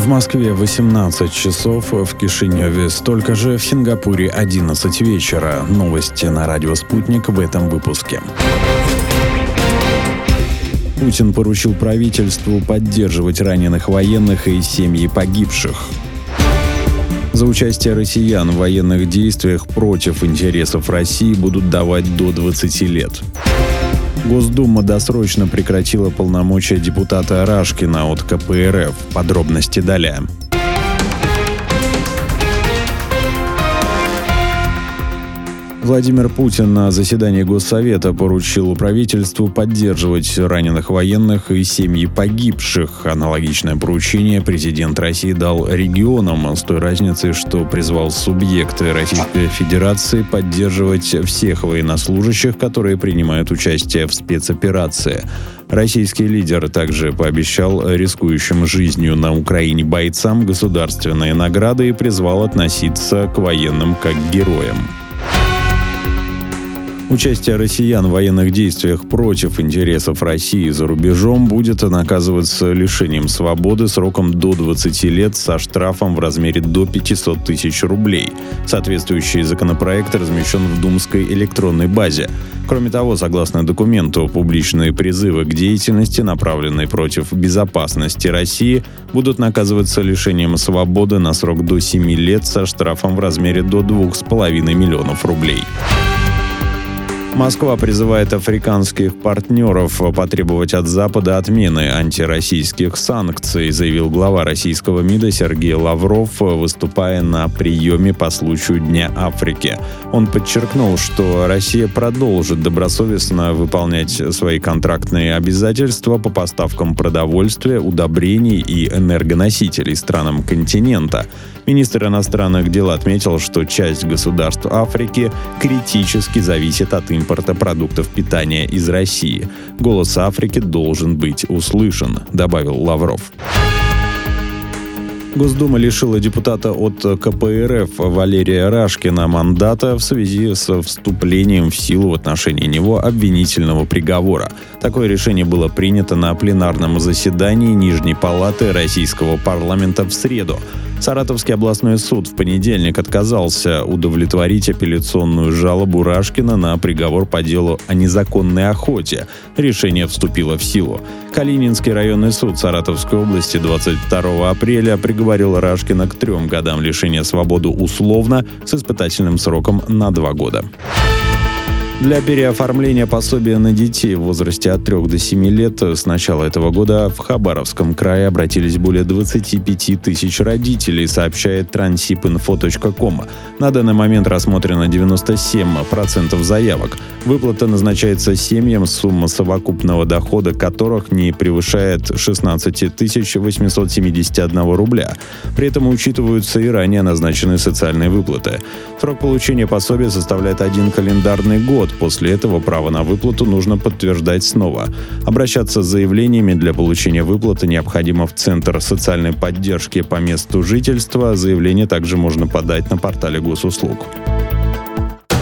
В Москве 18 часов, в Кишиневе столько же, в Сингапуре 11 вечера. Новости на радио «Спутник» в этом выпуске. Путин поручил правительству поддерживать раненых военных и семьи погибших. За участие россиян в военных действиях против интересов России будут давать до 20 лет. Госдума досрочно прекратила полномочия депутата Рашкина от КПРФ. Подробности далее. Владимир Путин на заседании Госсовета поручил правительству поддерживать раненых военных и семьи погибших. Аналогичное поручение президент России дал регионам, с той разницей, что призвал субъекты Российской Федерации поддерживать всех военнослужащих, которые принимают участие в спецоперации. Российский лидер также пообещал рискующим жизнью на Украине бойцам государственные награды и призвал относиться к военным как к героям. Участие россиян в военных действиях против интересов России за рубежом будет наказываться лишением свободы сроком до 20 лет со штрафом в размере до 500 тысяч рублей. Соответствующий законопроект размещен в Думской электронной базе. Кроме того, согласно документу, публичные призывы к деятельности, направленные против безопасности России, будут наказываться лишением свободы на срок до 7 лет со штрафом в размере до 2,5 миллионов рублей. Москва призывает африканских партнеров потребовать от Запада отмены антироссийских санкций, заявил глава российского МИДа Сергей Лавров, выступая на приеме по случаю Дня Африки. Он подчеркнул, что Россия продолжит добросовестно выполнять свои контрактные обязательства по поставкам продовольствия, удобрений и энергоносителей странам континента. Министр иностранных дел отметил, что часть государств Африки критически зависит от импорта продуктов питания из России. Голос Африки должен быть услышан, добавил Лавров. Госдума лишила депутата от КПРФ Валерия Рашкина мандата в связи с вступлением в силу в отношении него обвинительного приговора. Такое решение было принято на пленарном заседании Нижней палаты Российского парламента в среду. Саратовский областной суд в понедельник отказался удовлетворить апелляционную жалобу Рашкина на приговор по делу о незаконной охоте. Решение вступило в силу. Калининский районный суд Саратовской области 22 апреля приговорил Рашкина к 3 годам лишения свободы условно с испытательным сроком на 2 года. Для переоформления пособия на детей в возрасте от 3 до 7 лет с начала этого года в Хабаровском крае обратились более 25 тысяч родителей, сообщает transipinfo.com. На данный момент рассмотрено 97% заявок. Выплата назначается семьям, сумма совокупного дохода которых не превышает 16 871 рубля. При этом учитываются и ранее назначенные социальные выплаты. Срок получения пособия составляет 1 календарный год. После этого право на выплату нужно подтверждать снова. Обращаться с заявлениями для получения выплаты необходимо в Центр социальной поддержки по месту жительства. Заявление также можно подать на портале госуслуг.